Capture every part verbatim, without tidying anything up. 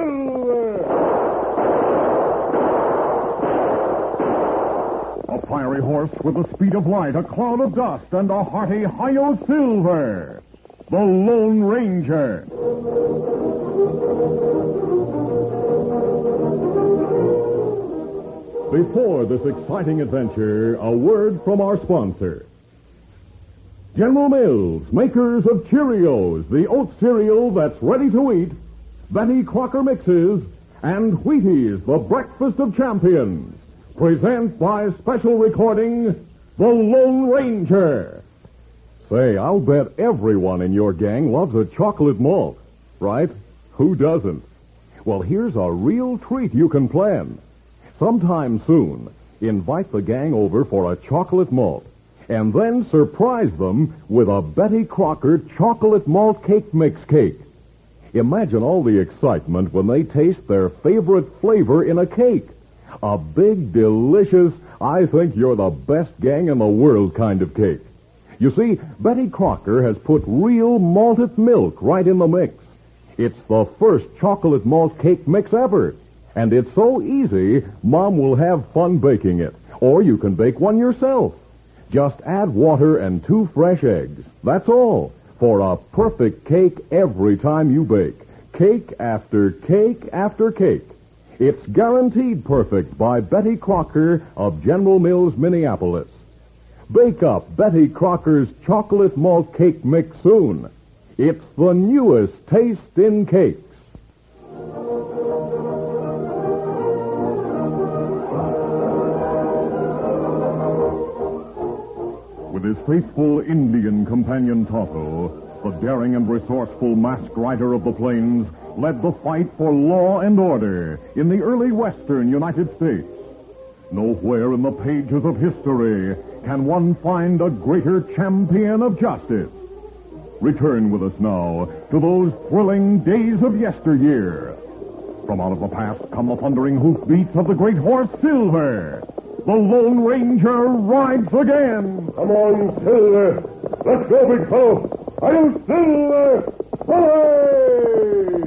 Silver! A fiery horse with the speed of light, a cloud of dust, and a hearty Hi-Yo Silver, the Lone Ranger. Before this exciting adventure, a word from our sponsor. General Mills, makers of Cheerios, the oat cereal that's ready to eat, Betty Crocker Mixes, and Wheaties, the breakfast of champions, present by special recording, The Lone Ranger. Say, I'll bet everyone in your gang loves a chocolate malt, right? Who doesn't? Well, here's a real treat you can plan. Sometime soon, invite the gang over for a chocolate malt, and then surprise them with a Betty Crocker chocolate malt cake mix cake. Imagine all the excitement when they taste their favorite flavor in a cake. A big, delicious, I think you're the best gang in the world kind of cake. You see, Betty Crocker has put real malted milk right in the mix. It's the first chocolate malt cake mix ever. And it's so easy, Mom will have fun baking it. Or you can bake one yourself. Just add water and two fresh eggs. That's all. For a perfect cake every time you bake. Cake after cake after cake. It's guaranteed perfect by Betty Crocker of General Mills, Minneapolis. Bake up Betty Crocker's chocolate malt cake mix soon. It's the newest taste in cakes. With his faithful Indian companion Tonto, the daring and resourceful masked rider of the plains led the fight for law and order in the early western United States. Nowhere in the pages of history can one find a greater champion of justice. Return with us now to those thrilling days of yesteryear. From out of the past come the thundering hoofbeats of the great horse Silver. The Lone Ranger rides again. Come on, Silver. Let's go, big fellow. I'm Silver. Hooray!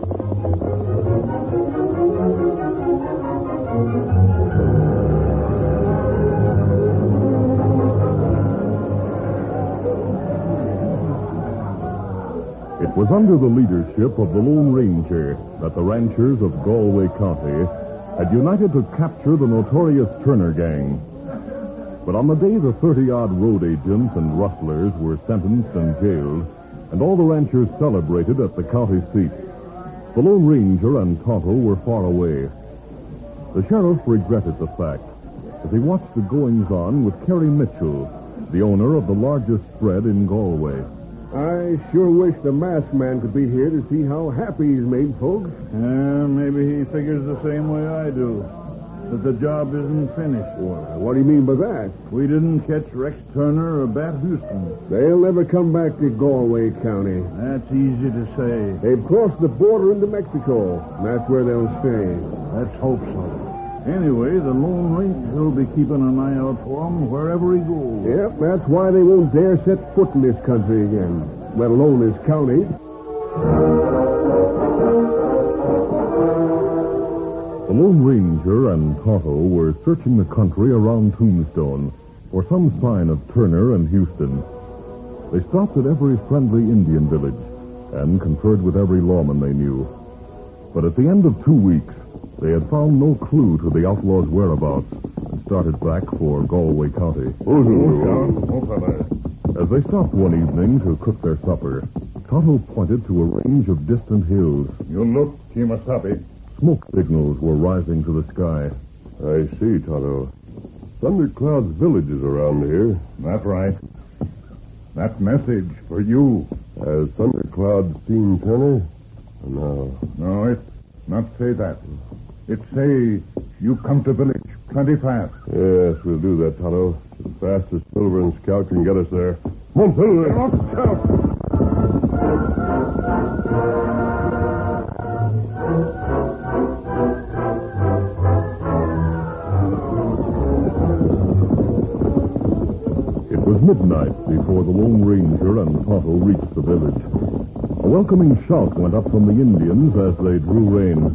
It was under the leadership of the Lone Ranger that the ranchers of Galway County had united to capture the notorious Turner gang. But on the day the thirty-odd road agents and rustlers were sentenced and jailed, and all the ranchers celebrated at the county seat, the Lone Ranger and Tonto were far away. The sheriff regretted the fact as he watched the goings-on with Kerry Mitchell, the owner of the largest spread in Galway. I sure wish the masked man could be here to see how happy he's made folks. Uh, maybe he figures the same way I do, that the job isn't finished. Well, what do you mean by that? We didn't catch Rex Turner or Bat Houston. They'll never come back to Galway County. That's easy to say. They've crossed the border into Mexico, and that's where they'll stay. Let's hope so. Anyway, the Lone Ranger will be keeping an eye out for him wherever he goes. Yep, that's why they won't dare set foot in this country again, let alone this county. The Lone Ranger and Tonto were searching the country around Tombstone for some sign of Turner and Houston. They stopped at every friendly Indian village and conferred with every lawman they knew. But at the end of two weeks, they had found no clue to the outlaws' whereabouts and started back for Galway County. As they stopped one evening to cook their supper, Tonto pointed to a range of distant hills. You look, Kimasabi. Smoke signals were rising to the sky. I see, Tonto. Thundercloud's village is around here. That's right. That message for you. Has Thundercloud seen Turner? No. No, it not say that. It say you come to village plenty fast. Yes, we'll do that, Tonto. As fast as Silver and Scout can get us there. Come on, Silver. Come on, Scout. It was midnight before the Lone Ranger and Tonto reached the village. A welcoming shout went up from the Indians as they drew rein.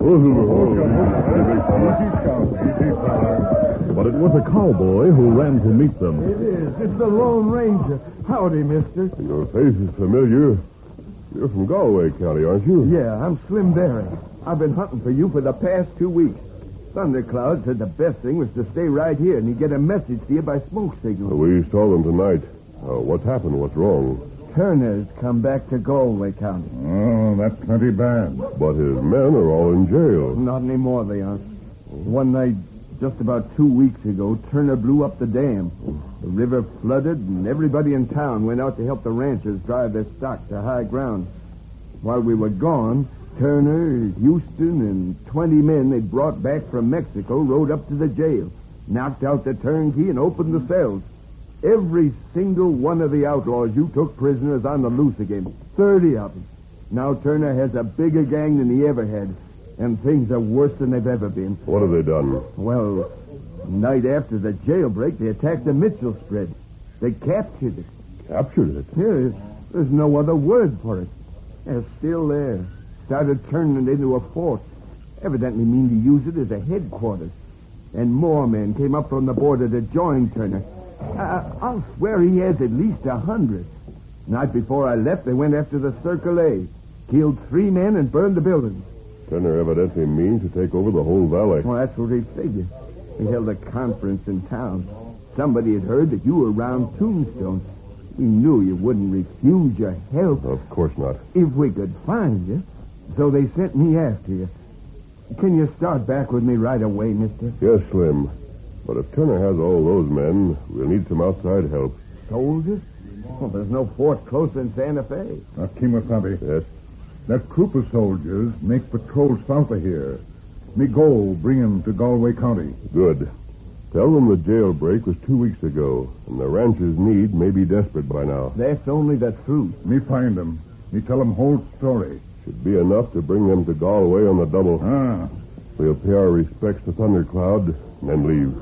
But it was a cowboy who ran to meet them. It is. It's the Lone Ranger. Howdy, mister. Your face is familiar. You're from Galway County, aren't you? Yeah, I'm Slim Berry. I've been hunting for you for the past two weeks. Thundercloud said the best thing was to stay right here and he'd get a message to you by smoke signal. We saw them tonight. Uh, what's happened? What's wrong? Turner's come back to Galway County. Oh, that's plenty bad. But his men are all in jail. Not anymore, they aren't. One night, just about two weeks ago, Turner blew up the dam. The river flooded, and everybody in town went out to help the ranchers drive their stock to high ground. While we were gone, Turner, Houston, and twenty men they'd brought back from Mexico rode up to the jail, knocked out the turnkey, and opened the cells. Every single one of the outlaws you took prisoner is on the loose again. Thirty of them. Now Turner has a bigger gang than he ever had, and things are worse than they've ever been. What have they done? Well, night after the jailbreak, they attacked the Mitchell spread. They captured it. Captured it? Here, there's no other word for it. They're still there. Started turning it into a fort. Evidently mean to use it as a headquarters. And more men came up from the border to join Turner. Uh, I'll swear he has at least a hundred. Night before I left, they went after the Circle A. Killed three men and burned the buildings. Turner evidently means to take over the whole valley. Well, that's what he figured. We held a conference in town. Somebody had heard that you were around Tombstone. We knew you wouldn't refuse your help. Of course not. If we could find you. So they sent me after you. Can you start back with me right away, mister? Yes, Slim. But if Turner has all those men, we'll need some outside help. Soldiers? Well, there's no fort close in Santa Fe. Now, Kimasabi. Yes? That troop of soldiers makes patrols south of here. Me go bring them to Galway County. Good. Tell them the jailbreak was two weeks ago, and the rancher's need may be desperate by now. That's only the truth. Me find them. Me tell them whole story. Should be enough to bring them to Galway on the double. Ah. We'll pay our respects to Thundercloud and then leave.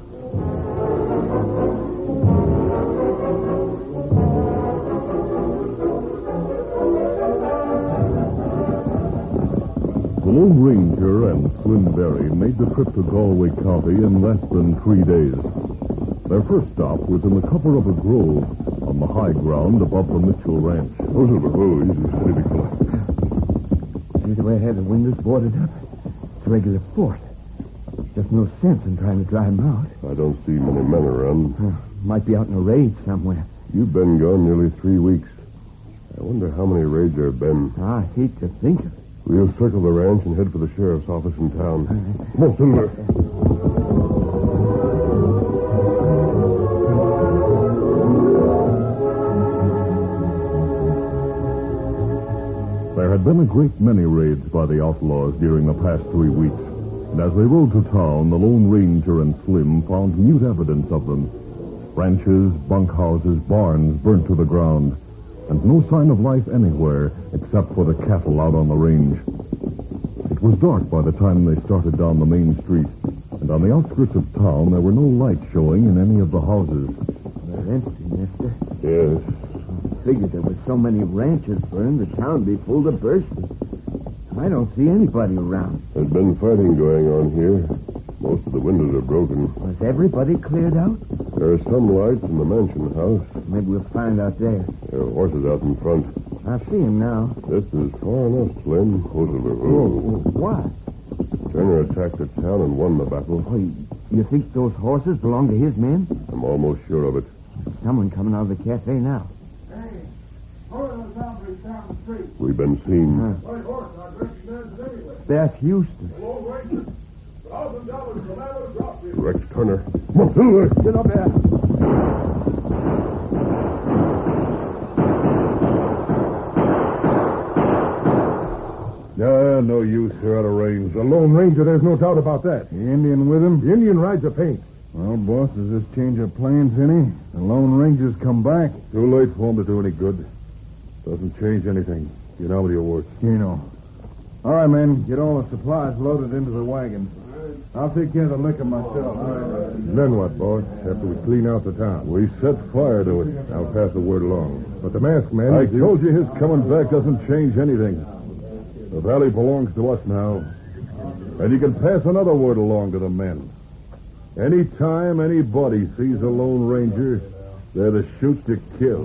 The Lone Ranger and Slim Berry made the trip to Galway County in less than three days. Their first stop was in the cover of a grove on the high ground above the Mitchell Ranch. Oh, oh, easy, steady, fella. See the way I had the windows boarded up? It's a regular fort. There's no sense in trying to drive them out. I don't see many men around. Uh, might be out in a raid somewhere. You've been gone nearly three weeks. I wonder how many raids there have been. I hate to think of it. We'll circle the ranch and head for the sheriff's office in town. Right. Come on, Silver. There had been a great many raids by the outlaws during the past three weeks. And as they rode to town, the Lone Ranger and Slim found mute evidence of them. Ranches, bunkhouses, barns burnt to the ground. And no sign of life anywhere except for the cattle out on the range. It was dark by the time they started down the main street. And on the outskirts of town, there were no lights showing in any of the houses. They're empty, mister. Yes. I figured there were so many ranches burned, the town would be full to bursting. I don't see anybody around. There's been fighting going on here. Most of the windows are broken. Was everybody cleared out? There are some lights in the mansion house. Maybe we'll find out there. There are horses out in front. I see him now. This is far enough, Slim. Silver. Oh, what? Turner attacked the town and won the battle. Oh, you, you think those horses belong to his men? I'm almost sure of it. Someone coming out of the cafe now. Hey, hold on somebody down the street. We've been seen. Huh. My horse, I'd recognize it anyway. That's Houston. Lone Ranger. Thousand dollars for that little drop here. Rex Turner. Come on, Silver. Get up there. Yeah, no use. They're out of range. The Lone Ranger, there's no doubt about that. The Indian with him? The Indian rides a paint. Well, boss, does this change our plans any? The Lone Ranger's come back. Too late for him to do any good. Doesn't change anything. Get out with your work. You know. All right, men. Get all the supplies loaded into the wagons. Uh, I'll take care of the liquor myself. Then what, boss? After we clean out the town? We set fire to it. I'll pass the word along. But the masked man... I told you his coming back doesn't change anything. The valley belongs to us now. And you can pass another word along to the men. Any time anybody sees a Lone Ranger, they're to shoot to kill.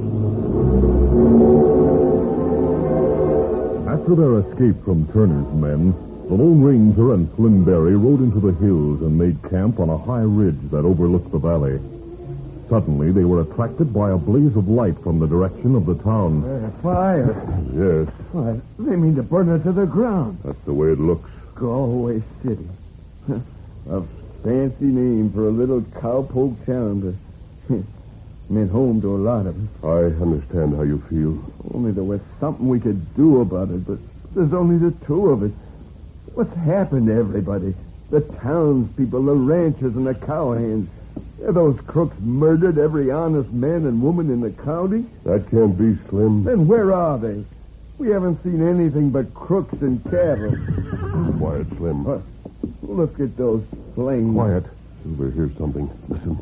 After their escape from Turner's men, the Lone Ranger and Slim Berry rode into the hills and made camp on a high ridge that overlooked the valley. Suddenly, they were attracted by a blaze of light from the direction of the town. Uh, fire. Yes, Why, they mean to burn it to the ground. that's the way it looks. Galway City. A fancy name for a little cowpoke town, but meant home to a lot of us. I understand how you feel. Only there was something we could do about it, but there's only the two of us. What's happened to everybody? The townspeople, the ranchers, and the cowhands. Have those crooks murdered every honest man and woman in the county? That can't be, Slim. Then where are they? We haven't seen anything but crooks and cattle. Quiet, Slim. Uh, look at those flames. Quiet. Silver hears something. Listen.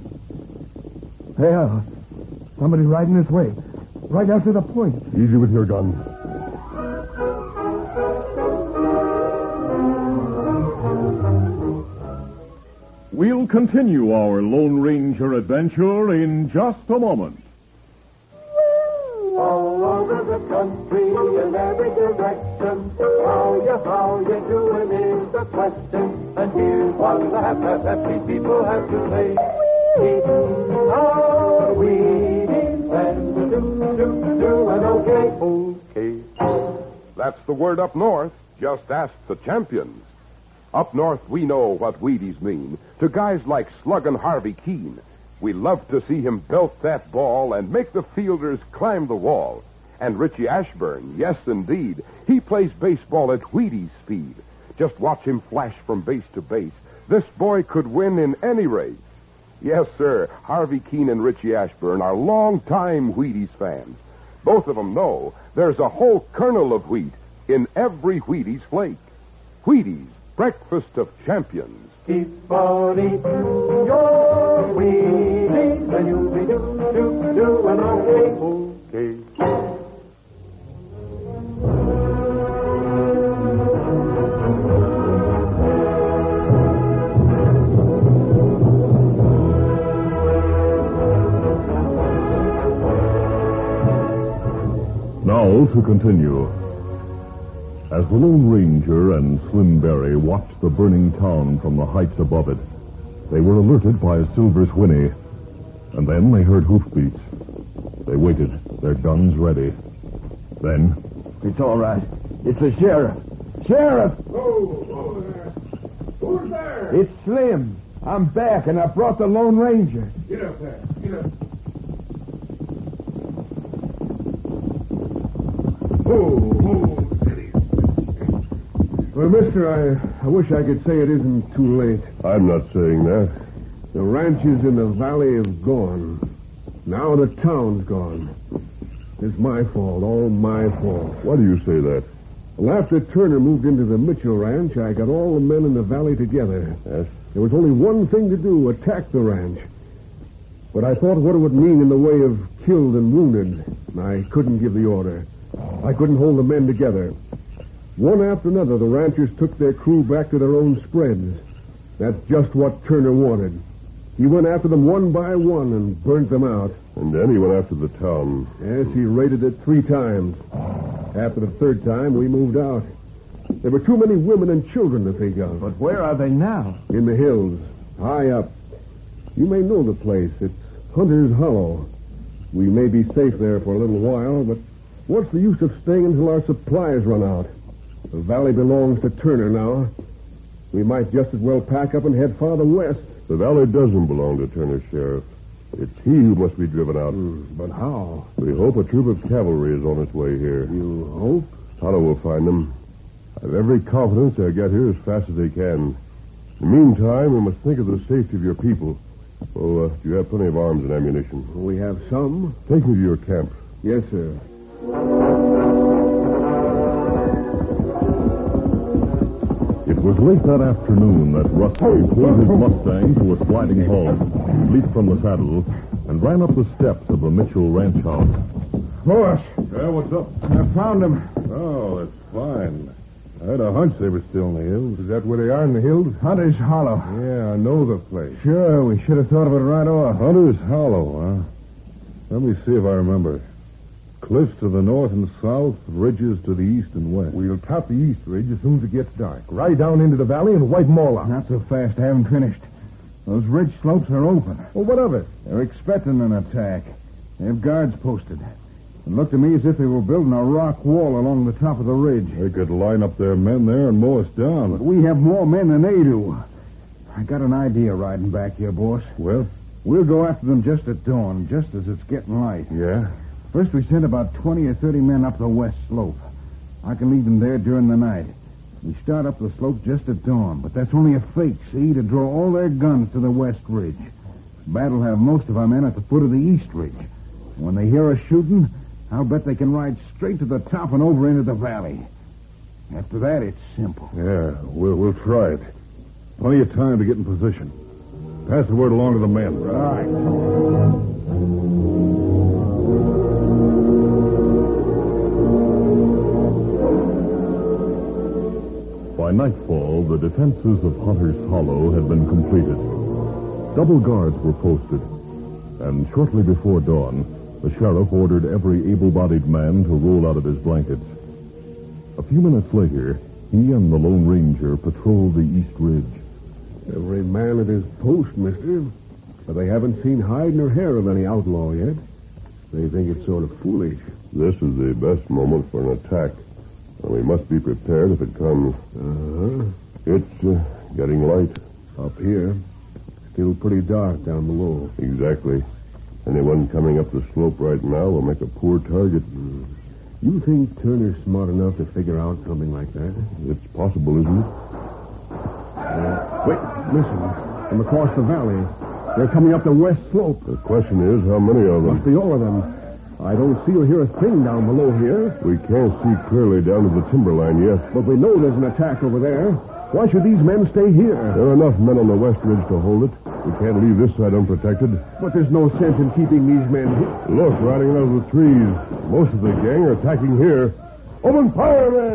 Hell, somebody riding this way. Right after the point. Easy with your gun. We'll continue our Lone Ranger adventure in just a moment. All over the country in every direction. How you, how you doing is the question. And here's what the happy, happy people have to say. Eating our Wheaties and do, do, do, and okay. Okay. That's the word up north. Just ask the champions. Up north, we know what Wheaties mean. To guys like Sluggin' Harvey Keene. We love to see him belt that ball and make the fielders climb the wall. And Richie Ashburn, yes, indeed. He plays baseball at Wheaties speed. Just watch him flash from base to base. This boy could win in any race. Yes, sir, Harvey Keene and Richie Ashburn are long-time Wheaties fans. Both of them know there's a whole kernel of wheat in every Wheaties flake. Wheaties, breakfast of champions. Keep on eating your Wheaties and you'll be do, do, do, and okay. Okay. Now to continue. As the Lone Ranger and Slim Berry watched the burning town from the heights above it, they were alerted by a silver whinny, and then they heard hoofbeats. They waited, their guns ready. Then... It's all right. It's the sheriff. Sheriff! Whoa, whoa there. Who's there? It's Slim. I'm back, and I brought the Lone Ranger. Get up there. Get up. Whoa, whoa, steady. Well, mister, I, I wish I could say it isn't too late. I'm not saying that. The ranches in the valley have gone. Now the town's gone. It's my fault, all my fault. Why do you say that? Well, after Turner moved into the Mitchell Ranch, I got all the men in the valley together. Yes? There was only one thing to do, attack the ranch. But I thought what it would mean in the way of killed and wounded. I couldn't give the order. I couldn't hold the men together. One after another, the ranchers took their crew back to their own spreads. That's just what Turner wanted. He went after them one by one and burnt them out. And then he went after the town. Yes, he raided it three times. After the third time, we moved out. There were too many women and children to think of. But where are they now? In the hills, high up. You may know the place. It's Hunter's Hollow. We may be safe there for a little while, but what's the use of staying until our supplies run out? The valley belongs to Turner now. We might just as well pack up and head farther west. The valley doesn't belong to Turner, Sheriff. It's he who must be driven out. Mm, but how? We hope a troop of cavalry is on its way here. You hope? Tonto will find them. I've every confidence they'll get here as fast as they can. In the meantime, we must think of the safety of your people. Oh, uh, do you have plenty of arms and ammunition? We have some. Take me to your camp. Yes, sir. It It was late that afternoon that Rusty pulled his Mustang to a sliding halt, leaped from the saddle, and ran up the steps of the Mitchell ranch house. Boss! Yeah, what's up? I found him. Oh, that's fine. I had a hunch they were still in the hills. Is that where they are in the hills? Hunter's Hollow. Yeah, I know the place. Sure, we should have thought of it right off. Hunter's Hollow, huh? Let me see if I remember. Cliffs to the north and south, ridges to the east and west. We'll top the east ridge as soon as it gets dark. Ride down into the valley and wipe them all out. Not so fast. I haven't finished. Those ridge slopes are open. Well, what of it? They're expecting an attack. They have guards posted. It looked to me as if they were building a rock wall along the top of the ridge. They could line up their men there and mow us down. But we have more men than they do. I got an idea riding back here, boss. Well? We'll go after them just at dawn, just as it's getting light. Yeah? First, we send about twenty or thirty men up the west slope. I can leave them there during the night. We start up the slope just at dawn, but that's only a fake, see, to draw all their guns to the west ridge. Bat will have most of our men at the foot of the east ridge. When they hear us shooting, I'll bet they can ride straight to the top and over into the valley. After that, it's simple. Yeah, we'll, we'll try it. Plenty of time to get in position. Pass the word along to the men. Right. By nightfall, the defenses of Hunter's Hollow had been completed. Double guards were posted, and shortly before dawn, the sheriff ordered every able-bodied man to roll out of his blankets. A few minutes later, he and the Lone Ranger patrolled the east ridge. Every man at his post, mister. But they haven't seen hide nor hair of any outlaw yet. They think it's sort of foolish. This is the best moment for an attack. And we must be prepared if it comes. Uh-huh. It's uh, getting light. Up here. Still pretty dark down below. Exactly. Anyone coming up the slope right now will make a poor target. Mm. You think Turner's smart enough to figure out something like that? It's possible, isn't it? Uh, wait, listen. From across the valley. They're coming up the west slope. The question is, how many of them? Must be all of them. I don't see or hear a thing down below here. We can't see clearly down to the timberline yet. But we know there's an attack over there. Why should these men stay here? There are enough men on the west ridge to hold it. We can't leave this side unprotected. But there's no sense in keeping these men here. Look, riding out of the trees. Most of the gang are attacking here. Open fire, men!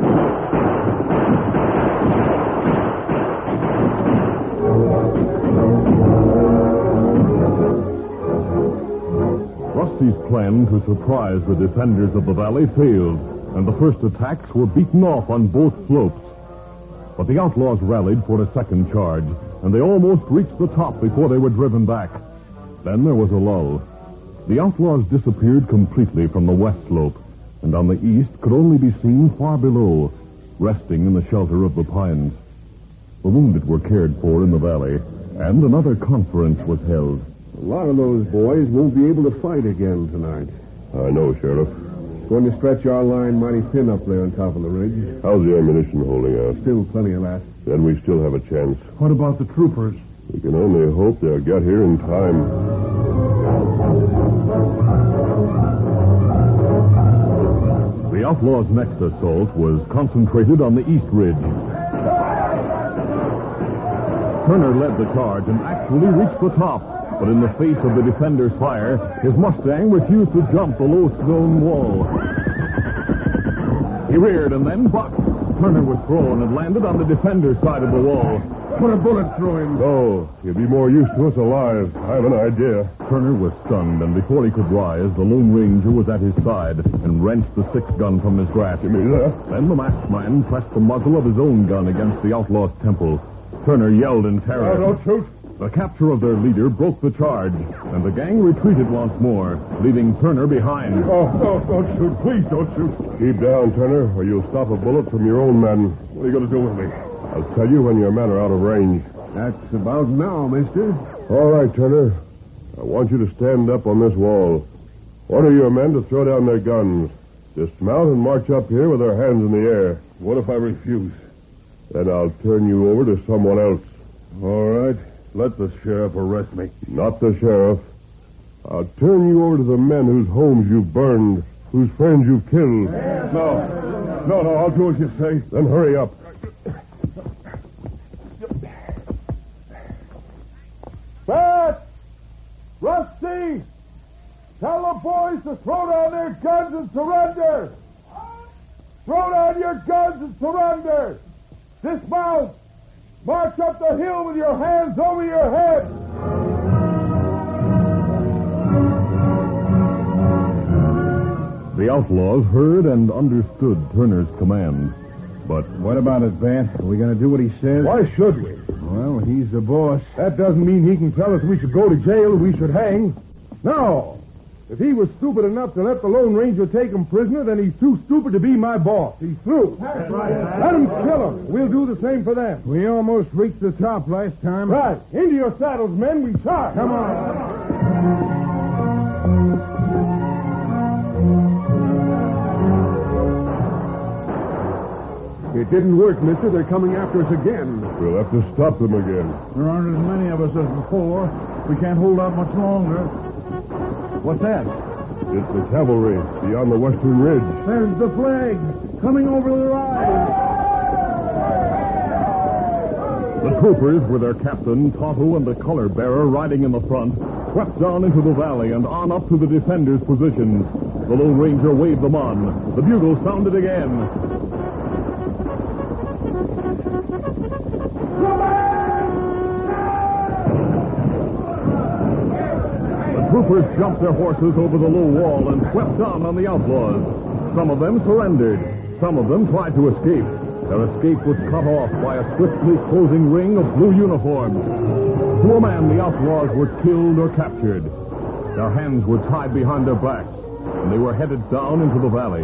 Rusty's plan to surprise the defenders of the valley failed, and the first attacks were beaten off on both slopes. But the outlaws rallied for a second charge, and they almost reached the top before they were driven back. Then there was a lull. The outlaws disappeared completely from the west slope, and on the east could only be seen far below, resting in the shelter of the pines. The wounded were cared for in the valley, and another conference was held. A lot of those boys won't be able to fight again tonight. I know, Sheriff. Going to stretch our line mighty thin up there on top of the ridge. How's the ammunition holding out? Still plenty of that. Then we still have a chance. What about the troopers? We can only hope they'll get here in time. The outlaws' next assault was concentrated on the east ridge. Turner led the charge and actually reached the top. But in the face of the defender's fire, his Mustang refused to jump the low stone wall. He reared and then bucked. Turner was thrown and landed on the defender's side of the wall. Put a bullet through him. No, he'll be more use to us alive. I have an idea. Turner was stunned, and before he could rise, the Lone Ranger was at his side and wrenched the six-gun from his grasp. Give me that. Then the masked man pressed the muzzle of his own gun against the outlaw's temple. Turner yelled in terror. No, don't shoot. The capture of their leader broke the charge, and the gang retreated once more, leaving Turner behind. Oh, no, don't shoot. Please don't shoot. Keep down, Turner, or you'll stop a bullet from your own men. What are you going to do with me? I'll tell you when your men are out of range. That's about now, mister. All right, Turner. I want you to stand up on this wall. Order your men to throw down their guns. Dismount and march up here with their hands in the air. What if I refuse? Then I'll turn you over to someone else. All right. Let the sheriff arrest me. Not the sheriff. I'll turn you over to the men whose homes you've burned, whose friends you've killed. No. No, no, I'll do as you say. Then hurry up. boys to throw down their guns and surrender. Throw down your guns and surrender. Dismount. March up the hill with your hands over your head. The outlaws heard and understood Turner's command. But What about it, Bat? Are we going to do what he says? Why should we? Well, he's the boss. That doesn't mean he can tell us we should go to jail or we should hang. No. If he was stupid enough to let the Lone Ranger take him prisoner, then he's too stupid to be my boss. He's through. That's right. Let him kill him. We'll do the same for them. We almost reached the top last time. Right. Into your saddles, men. We charge. Come on. It didn't work, mister. They're coming after us again. We'll have to stop them again. There aren't as many of us as before. We can't hold out much longer. What's that? It's the cavalry beyond the western ridge. There's the flag coming over the rise. the troopers, with their captain, Tonto, and the color bearer riding in the front, swept down into the valley and on up to the defenders' positions. The Lone Ranger waved them on. The bugle sounded again. Troopers jumped their horses over the low wall and swept down on the outlaws. Some of them surrendered. Some of them tried to escape. Their escape was cut off by a swiftly closing ring of blue uniforms. To a man, the outlaws were killed or captured. Their hands were tied behind their backs, and they were headed down into the valley.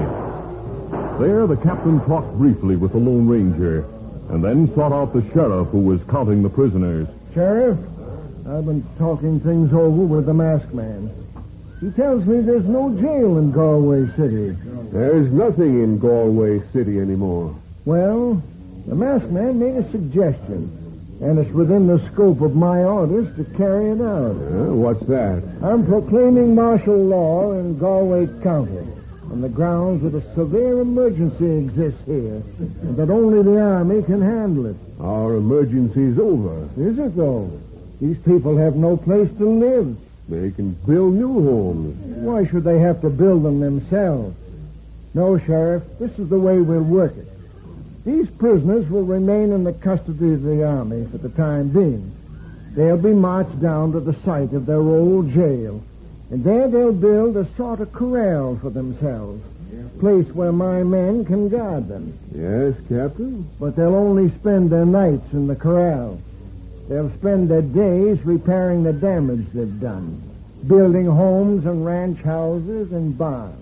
There, the captain talked briefly with the Lone Ranger, and then sought out the sheriff who was counting the prisoners. Sheriff, I've been talking things over with the masked man. He tells me there's no jail in Galway City. There's nothing in Galway City anymore. Well, the masked man made a suggestion, and it's within the scope of my orders to carry it out. Uh, what's that? I'm proclaiming martial law in Galway County on the grounds that a severe emergency exists here and that only the Army can handle it. Our emergency's over. Is it, though? These people have no place to live. They can build new homes. Why should they have to build them themselves? No, Sheriff, this is the way we'll work it. These prisoners will remain in the custody of the Army for the time being. They'll be marched down to the site of their old jail, and there they'll build a sort of corral for themselves, a place where my men can guard them. Yes, Captain? But they'll only spend their nights in the corral. They'll spend their days repairing the damage they've done, building homes and ranch houses and barns.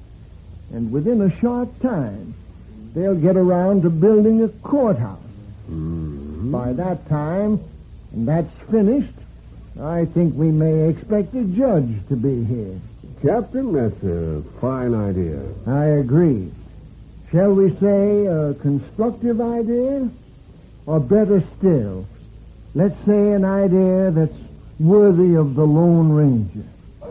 And within a short time, they'll get around to building a courthouse. Mm-hmm. By that time, and that's finished, I think we may expect a judge to be here. Captain, that's a fine idea. I agree. Shall we say a constructive idea? Or better still, let's say an idea that's worthy of the Lone Ranger.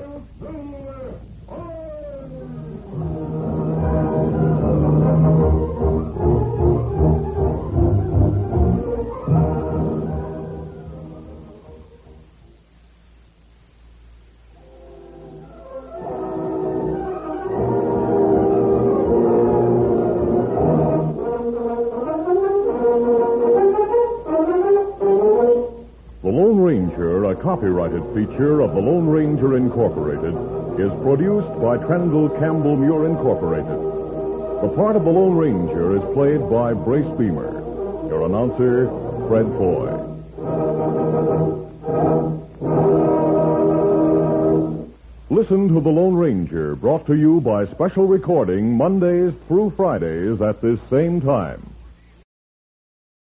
Copyrighted feature of the Lone Ranger Incorporated is produced by Trendle Campbell Muir Incorporated. The part of the Lone Ranger is played by Brace Beamer. Your announcer, Fred Foy. Listen to the Lone Ranger, brought to you by special recording Mondays through Fridays at this same time.